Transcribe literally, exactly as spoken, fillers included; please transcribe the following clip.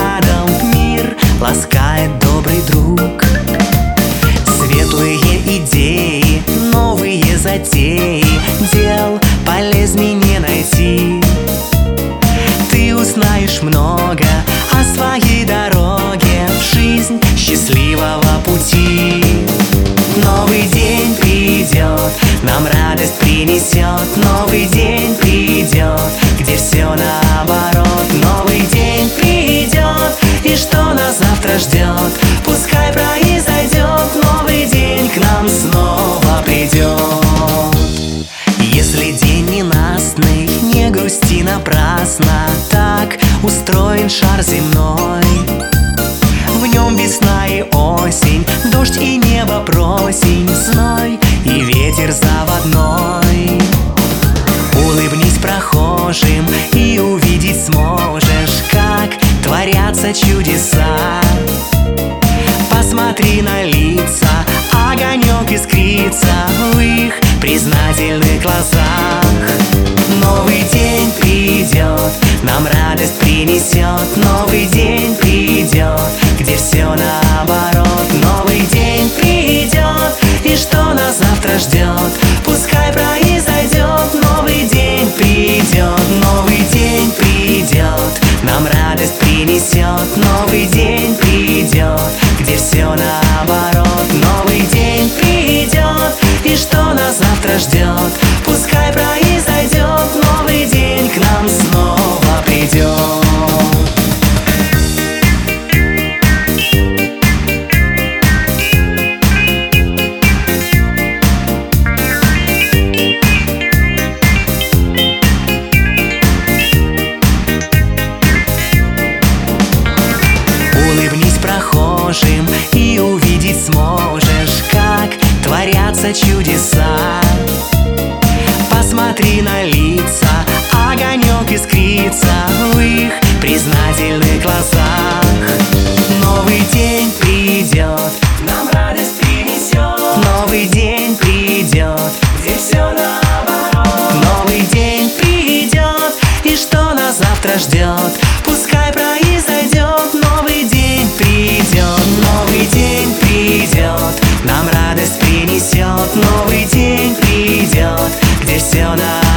рядом, мир ласкает добрый друг. Светлые идеи, новые затеи, дел полезней не найти. Ты узнаешь много о своей дороге в жизнь счастливого пути. Новый день придет, нам радость принесет. Новый день придет, где все наоборот. Новый день придет, и что нас завтра ждет, пускай произойдет. Новый день к нам снова придет. Если день ненастный, не грусти напрасно. Так устроен шар земной. В нем весна и осень, дождь и небо просень, зной и ветер заводной. Улыбнись прохожим, и увидеть сможешь, как творятся чудеса. Посмотри на лица, огонек искрится в их признательных глазах. Новый день придет, нам радость принесет. Новый день придет, где все наоборот. Новый день придет, и что нас завтра ждет, пускай произойдет. Новый день придет, новый день придет, нам радость принесет. Новый день придет, где все наоборот. Новый день придет, и что нас завтра ждет, пускай произойдет. Новый день к нам снова придет. Улыбнись прохожим, и увидеть сможешь, как творятся чудеса. Посмотри на лица, огонек искрится в их признательных глазах. Новый день придет, нам радость принесет. Новый день придет, где все наоборот. Новый день придет, и что нас завтра ждет, пускай произойдет. Новый день придет, новый день придет, нам радость принесет. Новый день придет, где все наоборот.